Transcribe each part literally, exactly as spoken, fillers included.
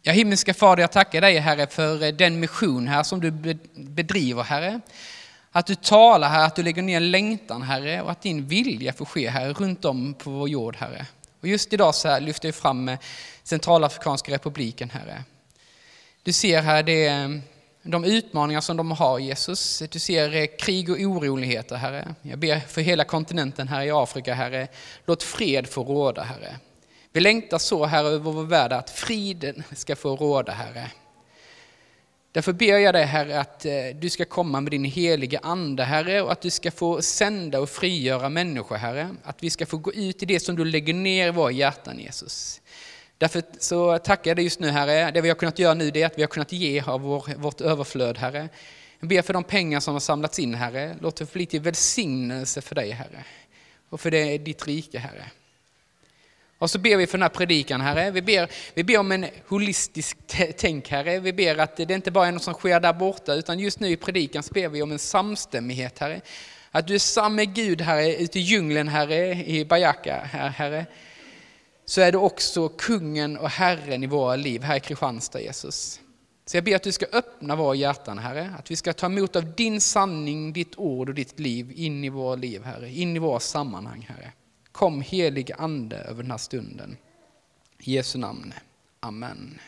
Ja, himmelska Fader, jag tackar dig, Herre, för den mission här som du bedriver, Herre. Att du talar här, att du lägger ner längtan, Herre, och att din vilja får ske här runt om på vår jord, Herre. Och just idag så här lyfter jag fram Centralafrikanska republiken, Herre. Du ser här det, de utmaningar som de har, Jesus. Du ser krig och oroligheter, Herre. Jag ber för hela kontinenten här i Afrika, Herre. Låt fred få råda, Herre. Vi längtar så, Herre, över vår värld att friden ska få råda, Herre. Därför ber jag dig, Herre, att du ska komma med din heliga ande, Herre, och att du ska få sända och frigöra människor, Herre. Att vi ska få gå ut i det som du lägger ner i våra hjärtan, Jesus. Därför så tackar jag dig just nu, Herre. Det vi har kunnat göra nu, det är att vi har kunnat ge av vår, vårt överflöd, Herre. Jag ber för de pengar som har samlats in, Herre. Låt det bli till välsignelse för dig, Herre. Och för det är ditt rike, Herre. Och så ber vi för den här predikan, Herre. Vi ber, vi ber om en holistisk t- tänk, Herre. Vi ber att det inte bara är något som sker där borta, utan just nu i predikan så ber vi om en samstämmighet, Herre. Att du är samma Gud, Herre, ute i djungeln, Herre, i Bajaka, här, Herre. Så är du också kungen och Herren i våra liv här i Kristianstad, Jesus. Så jag ber att du ska öppna våra hjärtan, Herre. Att vi ska ta emot av din sanning, ditt ord och ditt liv in i våra liv, Herre. In i våra sammanhang, Herre. Kom helig ande över den här stunden. I Jesu namn. Amen.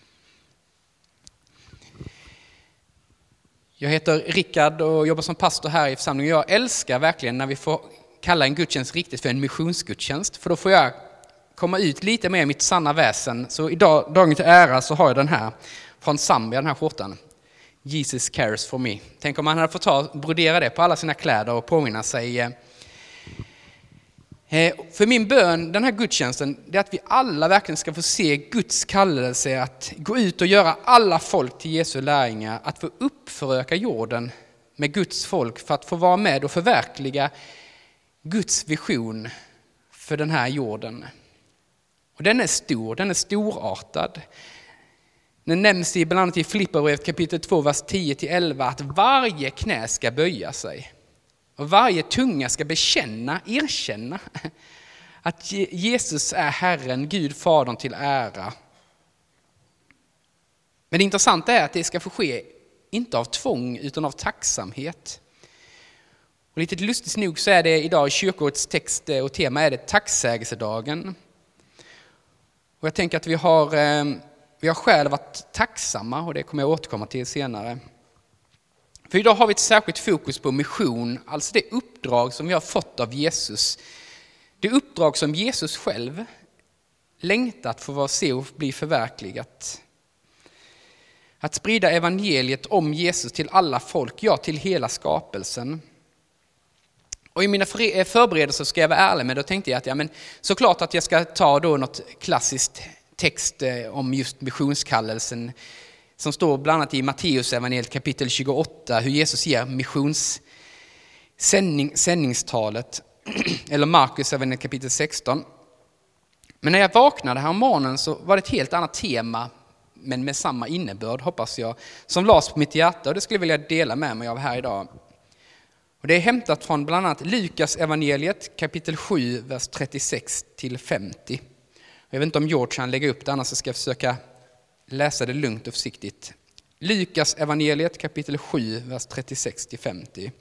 Jag heter Rickard och jobbar som pastor här i församlingen. Jag älskar verkligen när vi får kalla en gudstjänst riktigt för en missionsgudstjänst. För då får jag komma ut lite mer i mitt sanna väsen. Så idag, dagen till ära, så har jag den här från Zambia, den här skjortan. Jesus cares for me. Tänk om man hade fått ta, brodera det på alla sina kläder och påminna sig. För min bön, den här gudstjänsten, det är att vi alla verkligen ska få se Guds kallelse att gå ut och göra alla folk till Jesu lärjungar, att få uppföröka jorden med Guds folk för att få vara med och förverkliga Guds vision för den här jorden. Och den är stor, den är storartad. Den nämns i bland annat i Filipperbrevet kapitel två, vers tio till elva, att varje knä ska böja sig. Och varje tunga ska bekänna, erkänna att Jesus är Herren, Gud, Fadern till ära. Men det intressanta är att det ska få ske inte av tvång utan av tacksamhet. Och lite lustigt nog så är det idag i kyrkårets text och tema är det tacksägelsedagen. Och jag tänker att vi har, vi har skäl att vara tacksamma, och det kommer jag återkomma till senare. För idag har vi ett särskilt fokus på mission, alltså det uppdrag som vi har fått av Jesus. Det uppdrag som Jesus själv längtat för att se och bli förverkligat. Att sprida evangeliet om Jesus till alla folk, ja, till hela skapelsen. Och i mina förberedelser ska jag vara ärlig med, då tänkte jag att ja, men såklart att jag ska ta då något klassiskt text om just missionskallelsen, som står bland annat i Matteus evangeliet kapitel tjugoåtta, hur Jesus ger missions sändning, sändningstalet, eller Markus evangeliet kapitel sexton. Men när jag vaknade här om morgonen så var det ett helt annat tema, men med samma innebörd, hoppas jag, som lades på mitt hjärta, och det skulle jag vilja dela med mig av här idag. Och det är hämtat från bland annat Lukas evangeliet kapitel sju, vers trettiosex till femtio. Jag vet inte om George kan lägga upp det, annars ska jag försöka läsa det lugnt och försiktigt. Lukas evangeliet kapitel sju, vers trettiosex till femtio.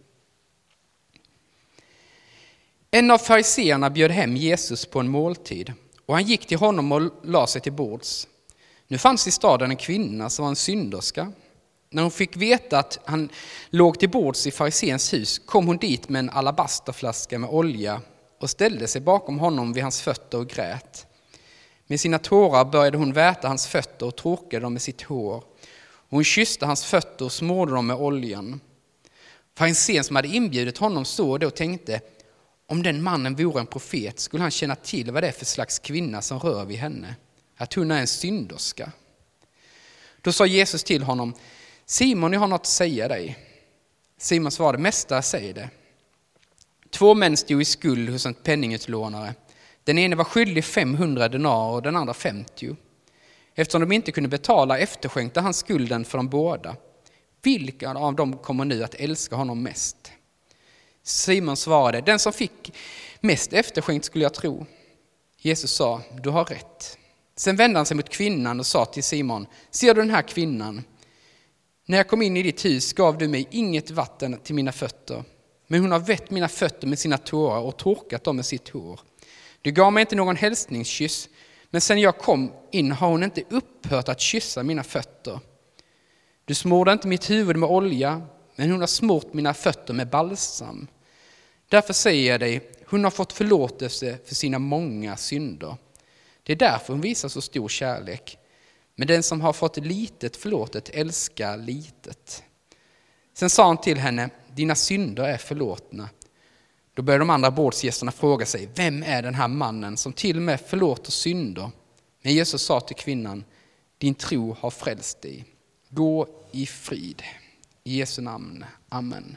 En av fariseerna bjöd hem Jesus på en måltid, och han gick till honom och la sig till bords. Nu fanns i staden en kvinna som var en synderska. När hon fick veta att han låg till bords i fariseens hus kom hon dit med en alabasterflaska med olja och ställde sig bakom honom vid hans fötter och grät. Med sina tårar började hon väta hans fötter och torkade dem med sitt hår. Hon kysste hans fötter och smorde dem med oljan. Farisén som hade inbjudit honom såg det och tänkte, om den mannen vore en profet skulle han känna till vad det är för slags kvinna som rör vid henne, att hon är en synderska. Då sa Jesus till honom, Simon, jag har något att säga dig. Simon svarade, mästare, säg det. Två män stod i skuld hos en penningutlånare. Den ene var skyldig femhundra denar och den andra femtio. Eftersom de inte kunde betala efterskänkte han skulden för de båda. Vilka av dem kommer nu att älska honom mest? Simon svarade, den som fick mest efterskänkt skulle jag tro. Jesus sa, du har rätt. Sen vände han sig mot kvinnan och sa till Simon: ser du den här kvinnan? När jag kom in i ditt hus gav du mig inget vatten till mina fötter, men hon har vett mina fötter med sina tårar och torkat dem med sitt hår. Du gav mig inte någon hälsningskyss, men sen jag kom in har hon inte upphört att kyssa mina fötter. Du smorde inte mitt huvud med olja, men hon har smort mina fötter med balsam. Därför säger jag dig, hon har fått förlåtelse för sina många synder. Det är därför hon visar så stor kärlek. Men den som har fått litet förlåtet älskar litet. Sen sa han till henne: dina synder är förlåtna. Då började de andra bordsgästerna fråga sig: vem är den här mannen som till och med förlåter synder? Men Jesus sa till kvinnan: din tro har frälst dig. Gå i frid. I Jesu namn. Amen.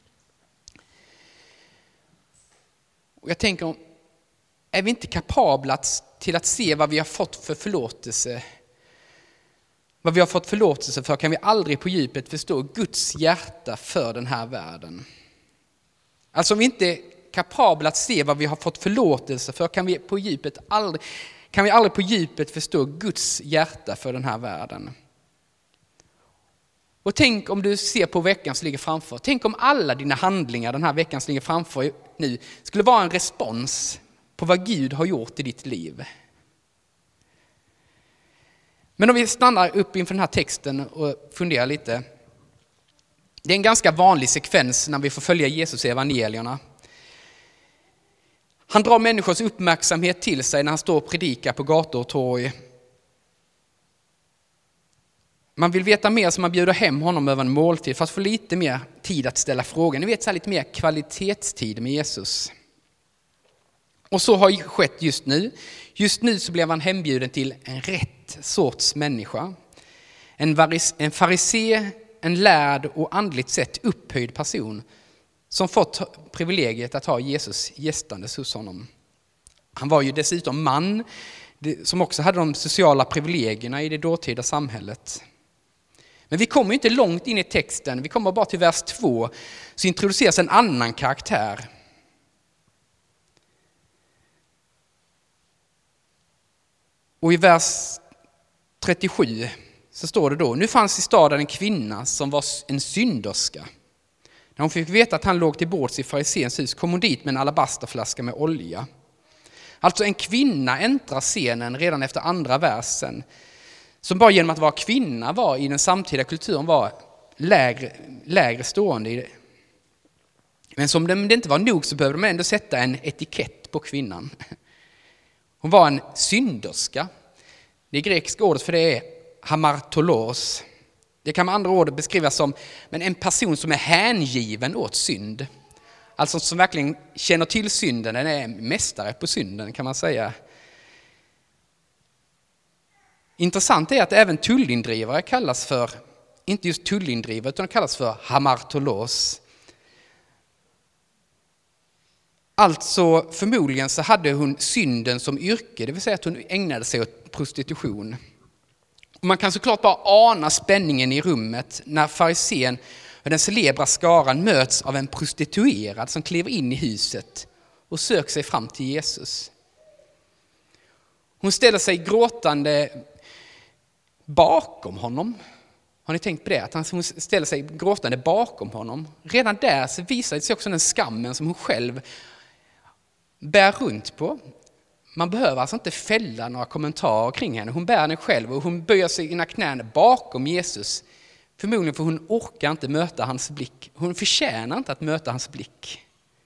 Och jag tänker, är vi inte kapabla till att se vad vi har fått för förlåtelse? Vad vi har fått förlåtelse för kan vi aldrig på djupet förstå Guds hjärta för den här världen. Alltså om vi inte är kapabla att se vad vi har fått förlåtelse för kan vi på djupet aldrig, kan vi aldrig på djupet förstå Guds hjärta för den här världen. Och tänk om du ser på veckan som ligger framför. Tänk om alla dina handlingar den här veckan som ligger framför nu skulle vara en respons på vad Gud har gjort i ditt liv. Men om vi stannar upp inför den här texten och funderar lite. Det är en ganska vanlig sekvens när vi får följa Jesus i evangelierna. Han drar människors uppmärksamhet till sig när han står och predikar på gator och torg. Man vill veta mer, så man bjuder hem honom över en måltid för att få lite mer tid att ställa frågor. Ni vet, så här lite mer kvalitetstid med Jesus. Och så har skett just nu. Just nu så blev han hembjuden till en rätt sorts människa. En, varis, en farisé, en lärd och andligt sett upphöjd person som fått privilegiet att ha Jesus gästandes hos honom. Han var ju dessutom man som också hade de sociala privilegierna i det dåtida samhället. Men vi kommer inte långt in i texten, vi kommer bara till vers två, så introduceras en annan karaktär. Och i vers trettiosju så står det då: nu fanns i staden en kvinna som var en synderska. När hon fick veta att han låg till bords i fariséns hus kom hon dit med en alabasterflaska med olja. Alltså en kvinna äntrar scenen redan efter andra versen, som bara genom att vara kvinna var i den samtida kulturen var lägre, lägre stående i det. Men som det inte var nog så behövde man ändå sätta en etikett på kvinnan. Hon var en synderska. Det grekiska ordet för det är hamartolos. Det kan med andra ord beskrivas som men en person som är hängiven åt synd. Alltså som verkligen känner till synden, den är mästare på synden kan man säga. Intressant är att även tullindrivare kallas för, inte just tullindrivare utan kallas för hamartolos. Alltså förmodligen så hade hon synden som yrke, det vill säga att hon ägnade sig åt prostitution. Och man kan såklart bara ana spänningen i rummet när farisén och den celebra skaran möts av en prostituerad som kliver in i huset och söker sig fram till Jesus. Hon ställer sig gråtande bakom honom. Har ni tänkt på det? Att hon ställer sig gråtande bakom honom. Redan där så visar det sig också den skammen som hon själv bär runt på. Man behöver alltså inte fälla några kommentarer kring henne. Hon bär den själv och hon böjer sig sina knän bakom Jesus. Förmodligen för hon orkar inte möta hans blick. Hon förtjänar inte att möta hans blick.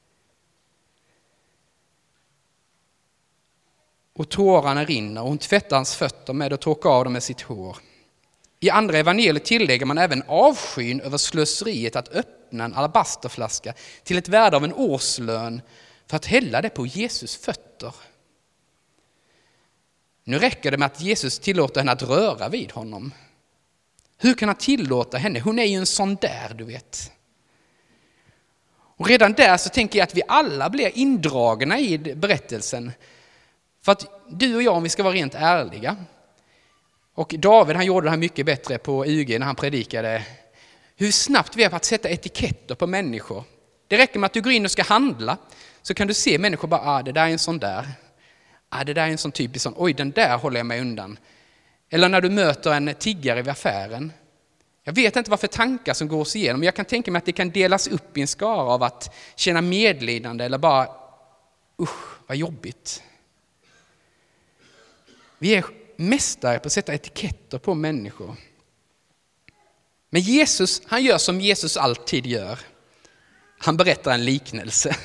Och tårarna rinner och hon tvättar hans fötter med och torkar av dem med sitt hår. I andra evangeliet tillägger man även avskyn över slöseriet att öppna en alabasterflaska till ett värde av en årslön för att hälla det på Jesus fötter. Nu räcker det med att Jesus tillåter henne att röra vid honom. Hur kan han tillåta henne? Hon är ju en sån där, du vet. Och redan där så tänker jag att vi alla blir indragna i berättelsen. För att du och jag, om vi ska vara rent ärliga, och David han gjorde det här mycket bättre på U G när han predikade, hur snabbt vi är på att sätta etiketter på människor. Det räcker med att du går in och ska handla, så kan du se människor bara, ah, det där är en sån där. ah, det där är en sån typisk sån, oj den där håller jag mig undan. Eller när du möter en tiggare vid affären. Jag vet inte vad för tankar som går oss igenom, men jag kan tänka mig att det kan delas upp i en skara av att känna medlidande eller bara, usch vad jobbigt. Vi är mästare på att sätta etiketter på människor. Men Jesus, han gör som Jesus alltid gör. Han berättar en liknelse.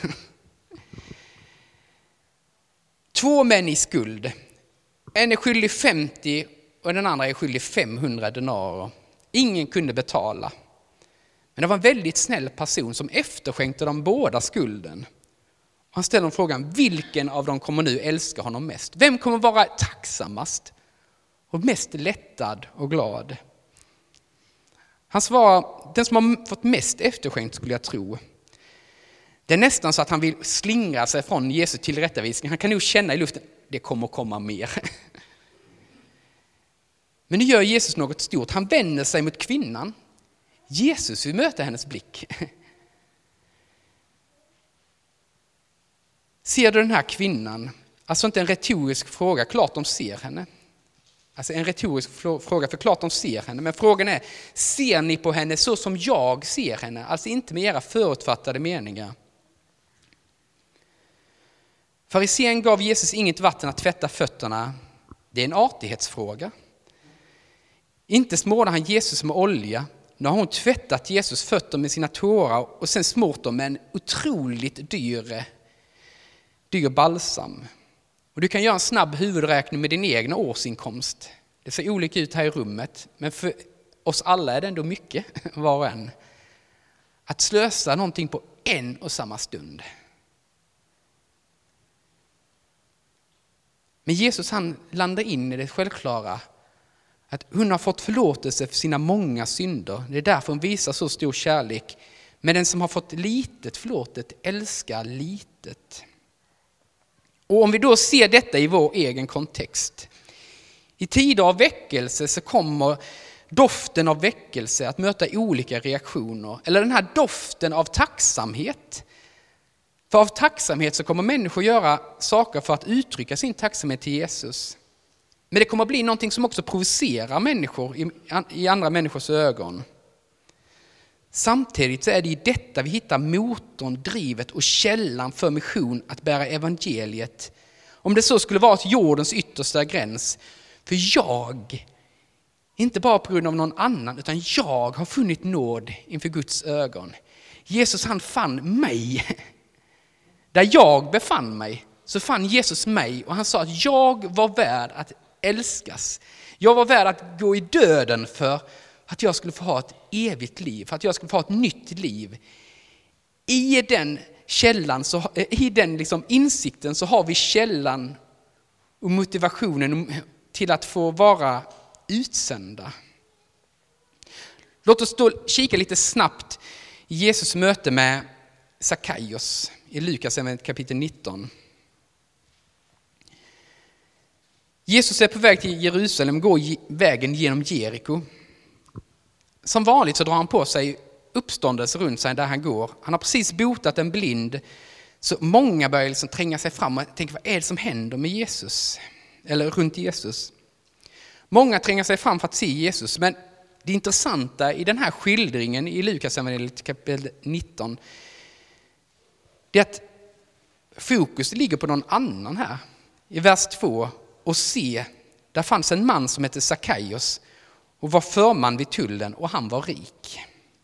Två män i skuld. En är skyldig femtio och den andra är skyldig femhundra denarer. Ingen kunde betala. Men det var en väldigt snäll person som efterskänkte dem båda skulden. Han ställer frågan, vilken av dem kommer nu älska honom mest? Vem kommer vara tacksammast och mest lättad och glad? Han svarar, den som har fått mest efterskänkt skulle jag tro. Det är nästan så att han vill slingra sig från Jesu tillrättavisning. Han kan nog känna i luften, det kommer komma mer. Men nu gör Jesus något stort. Han vänder sig mot kvinnan. Jesus vill möta hennes blick. Ser du den här kvinnan? Alltså inte en retorisk fråga, klart de ser henne. Alltså en retorisk fråga, för klart de ser henne. Men frågan är, ser ni på henne så som jag ser henne? Alltså inte med era förutfattade meningar. Farisén gav Jesus inget vatten att tvätta fötterna. Det är en artighetsfråga. Inte smorde han Jesus med olja. Nu har hon tvättat Jesus fötter med sina tårar och sen smort dem med en otroligt dyr, dyr balsam. Och du kan göra en snabb huvudräkning med din egna årsinkomst. Det ser olika ut här i rummet, men för oss alla är det ändå mycket, var och en. Att slösa någonting på en och samma stund. Men Jesus han landar in i det självklara att hon har fått förlåtelse för sina många synder. Det är därför hon visar så stor kärlek. Men den som har fått litet förlåtet älskar litet. Och om vi då ser detta i vår egen kontext. I tider av väckelse så kommer doften av väckelse att möta olika reaktioner. Eller den här doften av tacksamhet. För av tacksamhet så kommer människor göra saker för att uttrycka sin tacksamhet till Jesus. Men det kommer att bli någonting som också provocerar människor i, i andra människors ögon. Samtidigt så är det i detta vi hittar motorn, drivet och källan för mission att bära evangeliet. Om det så skulle vara till jordens yttersta gräns. För jag, inte bara på grund av någon annan, utan jag har funnit nåd inför Guds ögon. Jesus han fann mig. Där jag befann mig så fann Jesus mig och han sa att jag var värd att älskas. Jag var värd att gå i döden för att jag skulle få ha ett evigt liv, för att jag skulle få ha ett nytt liv. I den källan, så, i den liksom insikten så har vi källan och motivationen till att få vara utsända. Låt oss då kika lite snabbt i Jesus möte med Sackaios i Lukas kapitel nitton. Jesus är på väg till Jerusalem, går vägen genom Jeriko. Som vanligt så drar han på sig uppståndelse runt sig där han går. Han har precis botat en blind. Så många börjar liksom tränga sig fram och tänka, vad är det som händer med Jesus? Eller runt Jesus. Många tränger sig fram för att se Jesus. Men det intressanta i den här skildringen i Lukas kapitel nitton, det är att fokus ligger på någon annan här. I vers två. Och se, där fanns en man som hette Sackaios och var förman vid tullen och han var rik.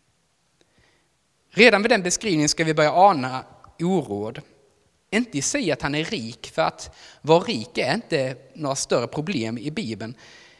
Redan vid den beskrivningen ska vi börja ana oråd. Inte i sig att han är rik, för att vara rik är inte några större problem i Bibeln.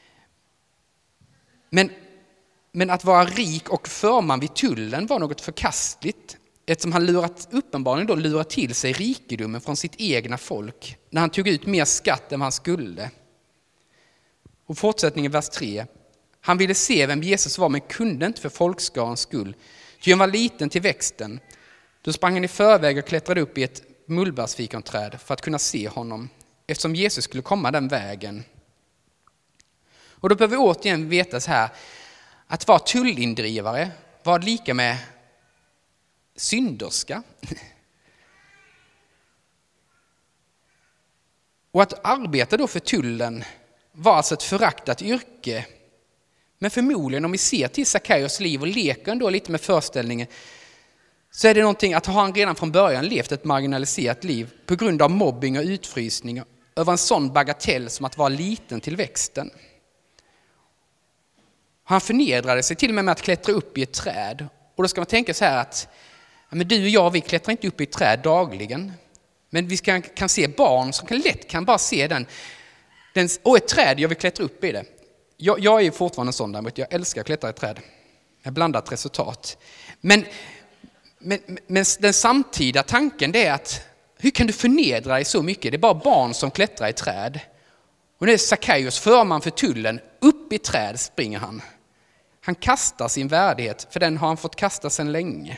Men, men att vara rik och förman vid tullen var något förkastligt. Eftersom han lurat, uppenbarligen då lurat till sig rikedomen från sitt egna folk när han tog ut mer skatt än han skulle. Och fortsättningen vers tre. Han ville se vem Jesus var men kunde inte för folkskarans skull. Ty han var liten till växten. Då sprang han i förväg och klättrade upp i ett mullbärsfikonträd för att kunna se honom. Eftersom Jesus skulle komma den vägen. Och då behöver vi återigen veta så här. Att vara tullindrivare var lika med synderska. Och att arbeta då för tullen var alltså ett föraktat yrke. Men förmodligen om vi ser till Sackaios liv och leker ändå lite med föreställningen, så är det någonting att ha han redan från början levt ett marginaliserat liv på grund av mobbing och utfrysning över en sån bagatell som att vara liten till växten. Han förnedrade sig till och med med att klättra upp i ett träd. Och då ska man tänka så här att ja, men du och jag, vi klättrar inte upp i ett träd dagligen. Men vi kan, kan se barn som kan lätt kan bara se den. den och ett träd, jag vill klättra upp i det. Jag, jag är ju fortfarande en sån där, jag älskar att klättra i ett träd. Jag blandat resultat. Men, men, men den samtida tanken det är att hur kan du förnedra dig så mycket? Det är bara barn som klättrar i träd. Och det är Sackaios, förman för tullen, upp i träd springer han. Han kastar sin värdighet, för den har han fått kasta sedan länge.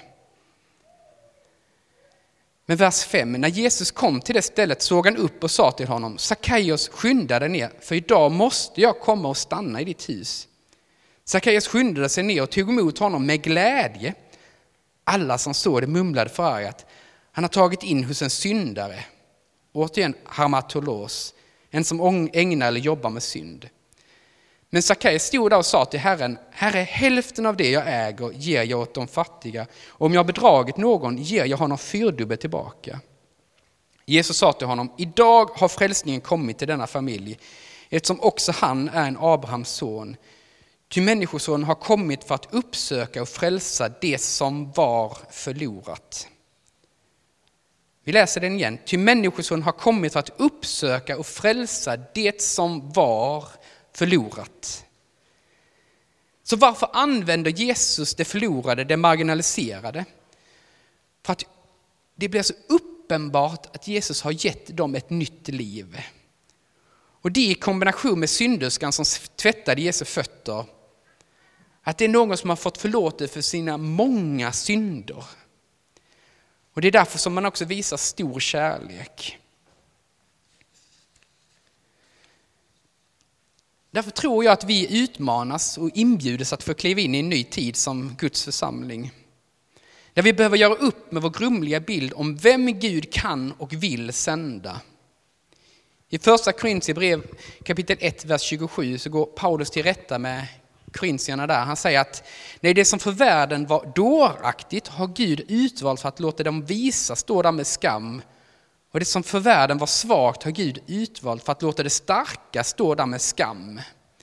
Men vers fem, när Jesus kom till det stället såg han upp och sa till honom: Sackaios, skynda dig ner, för idag måste jag komma och stanna i ditt hus. Sackaios skyndade sig ner och tog emot honom med glädje. Alla som såg det mumlade förargat: han har tagit in hos en syndare. Återigen harmatolos, en som ägnar eller jobbar med synd. Men Sackaios stod där och sa till Herren: Herre, hälften av det jag äger ger jag åt de fattiga. Och om jag har bedragit någon ger jag honom fyrdubbelt tillbaka. Jesus sa till honom: idag har frälsningen kommit till denna familj, eftersom också han är en Abrahams son. Ty människosonen har kommit för att uppsöka och frälsa det som var förlorat. Vi läser den igen. Ty människosonen har kommit för att uppsöka och frälsa det som var förlorat. Så varför använder Jesus det förlorade, det marginaliserade? För att det blir så uppenbart att Jesus har gett dem ett nytt liv. Och det i kombination med synderskan som tvättade Jesu fötter, att det är någon som har fått förlåtelse för sina många synder. Och det är därför som man också visar stor kärlek. Därför tror jag att vi utmanas och inbjudes att få kliva in i en ny tid som Guds församling. Där vi behöver göra upp med vår grumliga bild om vem Gud kan och vill sända. I första Korintierbrev kapitel ett, vers tjugosju så går Paulus till rätta med korintierna där. Han säger att nej, det som för världen var dåraktigt har Gud utvalt för att låta dem visa stå där med skam. Och det som för världen var svagt har Gud utvalt för att låta det starka stå där med skam.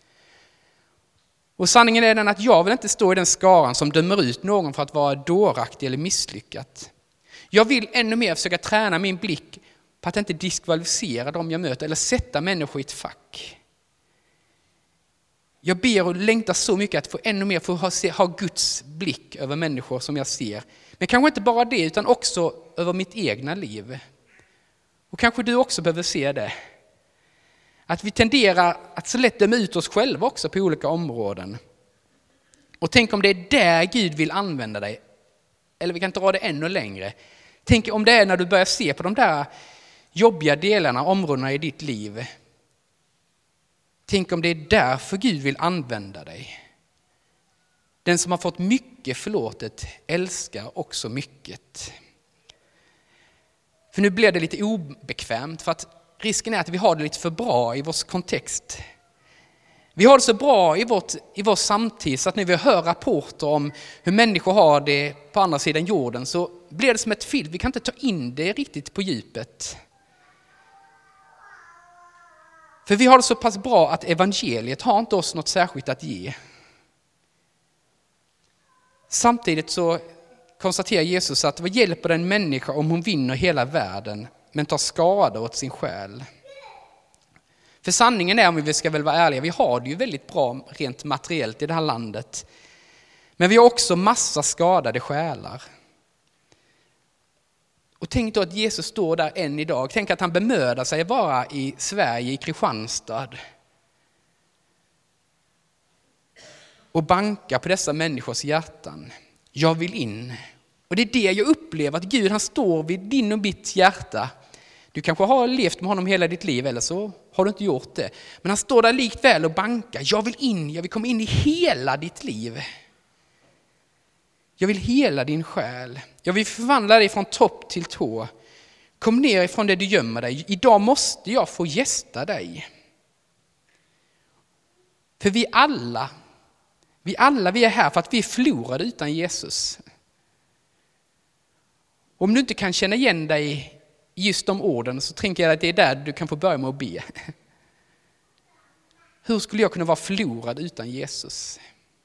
Och sanningen är den att jag vill inte stå i den skaran som dömer ut någon för att vara dåraktig eller misslyckat. Jag vill ännu mer försöka träna min blick på att inte diskvalificera dem jag möter eller sätta människor i ett fack. Jag ber och längtar så mycket att få ännu mer få ha, se, ha Guds blick över människor som jag ser. Men kanske inte bara det utan också över mitt egna liv. Och kanske du också behöver se det. Att vi tenderar att så lätt döma ut oss själva också på olika områden. Och tänk om det är där Gud vill använda dig. Eller vi kan dra det ännu längre. Tänk om det är när du börjar se på de där jobbiga delarna, områdena i ditt liv. Tänk om det är därför Gud vill använda dig. Den som har fått mycket förlåtet älskar också mycket. För nu blir det lite obekvämt för att risken är att vi har det lite för bra i vår kontext. Vi har det så bra i, vårt, i vår samtid så att när vi hör rapporter om hur människor har det på andra sidan jorden så blir det som ett film. Vi kan inte ta in det riktigt på djupet. För vi har det så pass bra att evangeliet har inte oss något särskilt att ge. Samtidigt så konstaterar Jesus att vad hjälper en människa om hon vinner hela världen men tar skada åt sin själ? För sanningen är, om vi ska väl vara ärliga, vi har det ju väldigt bra rent materiellt i det här landet. Men vi har också massa skadade själar. Och tänk då att Jesus står där än idag. Tänk att han bemödar sig vara i Sverige, i Kristianstad. Och banka på dessa människors hjärtan. Jag vill in. Och det är det jag upplever, att Gud han står vid din och mitt hjärta. Du kanske har levt med honom hela ditt liv eller så har du inte gjort det. Men han står där likt väl och bankar. Jag vill in, jag vill komma in i hela ditt liv. Jag vill hela din själ. Jag vill förvandla dig från topp till tå. Kom ner ifrån det du gömmer dig. Idag måste jag få gästa dig. För vi alla, vi alla vi är här för att vi är förlorade utan Jesus. Om du inte kan känna igen dig i just de orden så tänker jag att det är där du kan få börja med att be. Hur skulle jag kunna vara förlorad utan Jesus?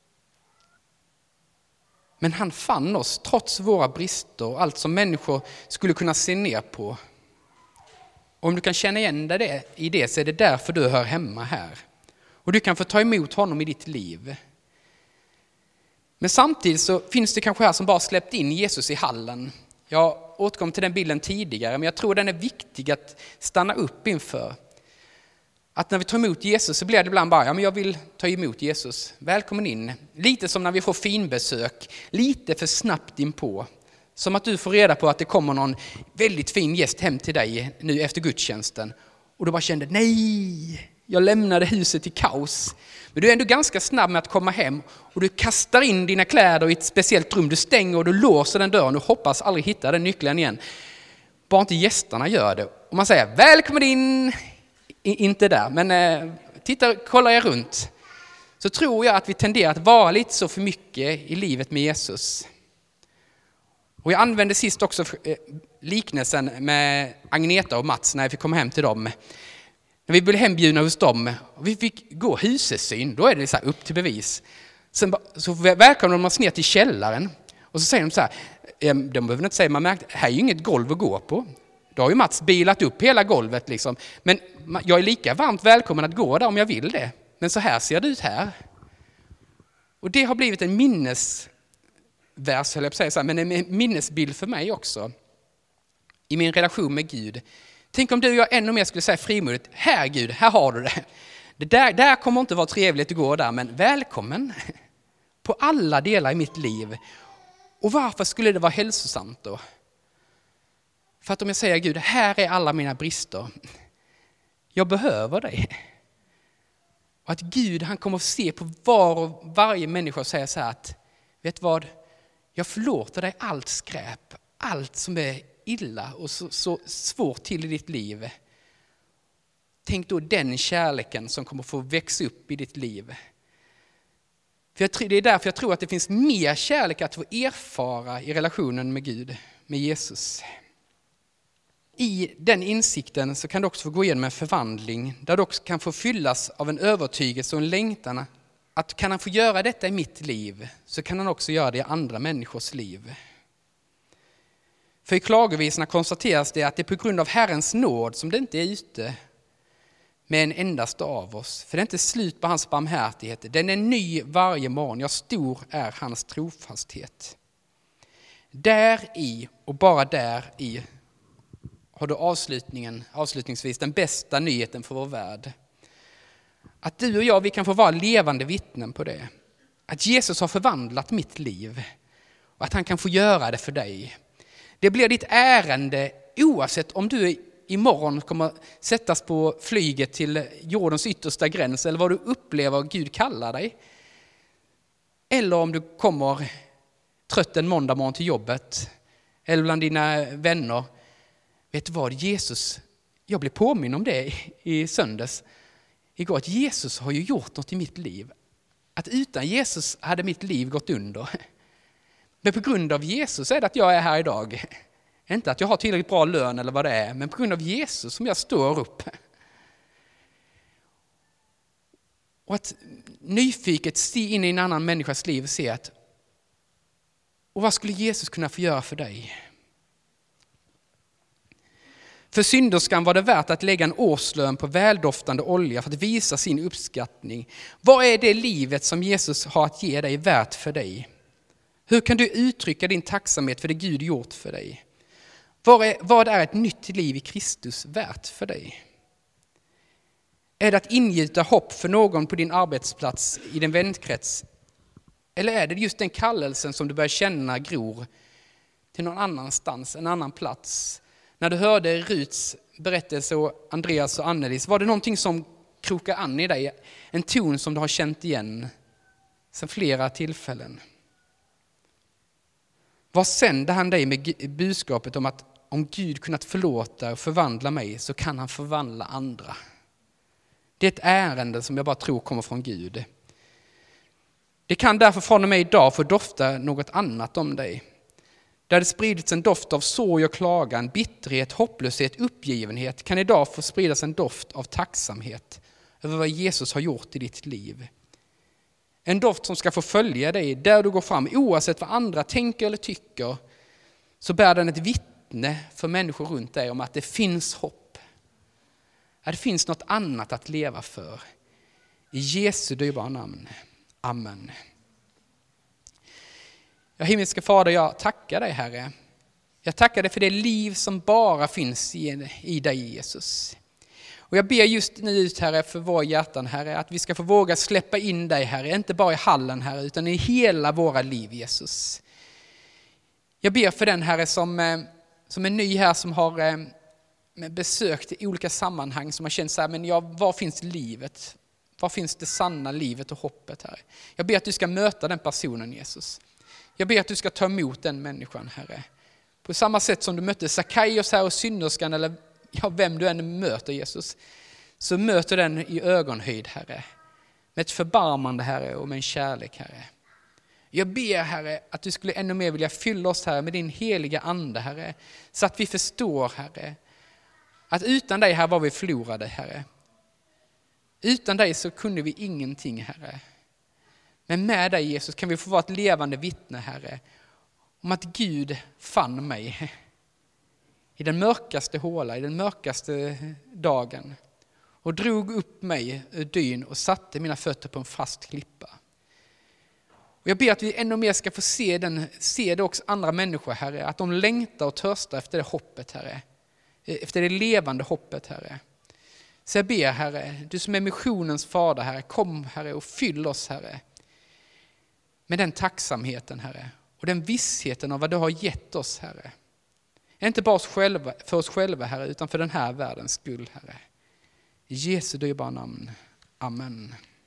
Men han fann oss trots våra brister och allt som människor skulle kunna se ner på. Om du kan känna igen dig i det så är det därför du hör hemma här. Och du kan få ta emot honom i ditt liv. Men samtidigt så finns det kanske här som bara släppt in Jesus i hallen. Jag återkom till den bilden tidigare, men jag tror den är viktig att stanna upp inför. Att när vi tar emot Jesus så blir det ibland bara, ja men jag vill ta emot Jesus. Välkommen in. Lite som när vi får finbesök, lite för snabbt in på. Som att du får reda på att det kommer någon väldigt fin gäst hem till dig nu efter gudstjänsten. Och du bara kände, nej, jag lämnade huset i kaos. Men du är ändå ganska snabb med att komma hem och du kastar in dina kläder i ett speciellt rum. Du stänger och du låser den dörren och hoppas aldrig hitta den nyckeln igen. Bara inte gästerna gör det. Och man säger, välkommen in. I, inte där, men eh, titta, kolla er runt. Så tror jag att vi tenderar att vara lite så för mycket i livet med Jesus. Och jag använde sist också eh, liknelsen med Agneta och Mats när vi kom hem till dem. När vi blev hembjudna hos dem och vi fick gå husesyn, då är det så här upp till bevis. Sen så välkomnar de oss ner till källaren och så säger de så här, de behöver inte säga, man märkte, här är ju inget golv att gå på. Då har ju Mats bilat upp hela golvet liksom. Men jag är lika varmt välkommen att gå där om jag vill det. Men så här ser det ut här. Och det har blivit en minnesvers, höll jag på att säga så här, men en minnesbild för mig också. I min relation med Gud. Tänk om du och jag ännu mer skulle säga frimodigt, här Gud, här har du det. Det där, där kommer inte vara trevligt att gå där, men välkommen på alla delar i mitt liv. Och varför skulle det vara hälsosamt då? För att om jag säger Gud, här är alla mina brister. Jag behöver dig. Och att Gud, han kommer att se på var och varje människa och säga så här att, vet vad? Jag förlåter dig allt skräp, allt som är illa och så, så svårt till i ditt liv. Tänk då den kärleken som kommer att få växa upp i ditt liv. För jag tror, det är därför jag tror att det finns mer kärlek att få erfara i relationen med Gud, med Jesus. I den insikten så kan du också få gå igenom en förvandling där du också kan få fyllas av en övertygelse och en längtan att kan han få göra detta i mitt liv så kan han också göra det i andra människors liv. För i klagovisorna konstateras det att det är på grund av Herrens nåd som det inte är ute med en endaste av oss. För det är inte slut på hans barmhärtighet. Den är ny varje morgon. Ja, stor är hans trofasthet. Där i och bara där i har du avslutningen, avslutningsvis den bästa nyheten för vår värld. Att du och jag, vi kan få vara levande vittnen på det. Att Jesus har förvandlat mitt liv. Och att han kan få göra det för dig. Det blir ditt ärende oavsett om du imorgon kommer sättas på flyget till jordens yttersta gräns. Eller vad du upplever Gud kallar dig. Eller om du kommer trött en måndag morgon till jobbet. Eller bland dina vänner. Vet du vad, Jesus, jag blev påminn om det i söndags igår, att Jesus har ju gjort något i mitt liv. Att utan Jesus hade mitt liv gått under. Men på grund av Jesus är det att jag är här idag. Inte att jag har tillräckligt bra lön eller vad det är, men på grund av Jesus som jag står upp. Och att nyfiket se in i en annan människas liv och se att, och vad skulle Jesus kunna få göra för dig? För synderskan var det värt att lägga en årslön på väldoftande olja för att visa sin uppskattning. Vad är det livet som Jesus har att ge dig värt för dig? Hur kan du uttrycka din tacksamhet för det Gud gjort för dig? Vad är, vad är ett nytt liv i Kristus värt för dig? Är det att ingjuta hopp för någon på din arbetsplats, i din vänkrets? Eller är det just den kallelsen som du börjar känna gror till någon annanstans, en annan plats? När du hörde Ruts berättelse och Andreas och Annelis, var det någonting som krokar an i dig? En ton som du har känt igen sedan flera tillfällen. Vad sände han dig med budskapet om att om Gud kunnat förlåta och förvandla mig så kan han förvandla andra. Det är ett ärende som jag bara tror kommer från Gud. Det kan därför från och med idag få dofta något annat om dig. Där det spridits en doft av sorg och klagan, bitterhet, hopplöshet, uppgivenhet kan idag få spridas en doft av tacksamhet över vad Jesus har gjort i ditt liv. En doft som ska få följa dig där du går fram, oavsett vad andra tänker eller tycker, så bär den ett vittne för människor runt dig om att det finns hopp. Att det finns något annat att leva för. I Jesu dyrbara namn. Amen. Ja, himmelska Fader, jag tackar dig, Herre. Jag tackar dig för det liv som bara finns i, i dig, Jesus. Och jag ber just nu ut, Herre, för våra hjärtan, Herre, att vi ska få våga släppa in dig, Herre, inte bara i hallen, Herre, utan i hela våra liv, Jesus. Jag ber för den, Herre, som, som är ny här, som har besökt i olika sammanhang, som har känt så här, men ja, var finns livet? Var finns det sanna livet och hoppet, Herre? Jag ber att du ska möta den personen, Jesus. Jag ber att du ska ta emot den människan, Herre. På samma sätt som du mötte Sackaios här och synderskan, eller ja, vem du än möter, Jesus, så möter den i ögonhöjd, Herre. Med ett förbarmande, Herre, och med en kärlek, Herre. Jag ber, Herre, att du skulle ännu mer vilja fylla oss, Herre, med din heliga ande, Herre. Så att vi förstår, Herre, att utan dig här var vi förlorade, Herre. Utan dig så kunde vi ingenting, Herre. Men med dig, Jesus, kan vi få vara ett levande vittne, Herre, om att Gud fann mig i den mörkaste håla, i den mörkaste dagen, och drog upp mig ur dyn och satte mina fötter på en fast klippa. Och jag ber att vi ännu mer ska få se, den, se det också andra människor, Herre, att de längtar och törstar efter det hoppet, Herre. Efter det levande hoppet, Herre. Så jag ber, Herre, du som är missionens fader, Herre, kom, Herre, och fyll oss, Herre, med den tacksamheten, Herre, och den vissheten av vad du har gett oss, Herre. Inte bara oss själva, för oss själva, Herre, utan för den här världens skull, Herre. I Jesu dyrbara namn. Amen.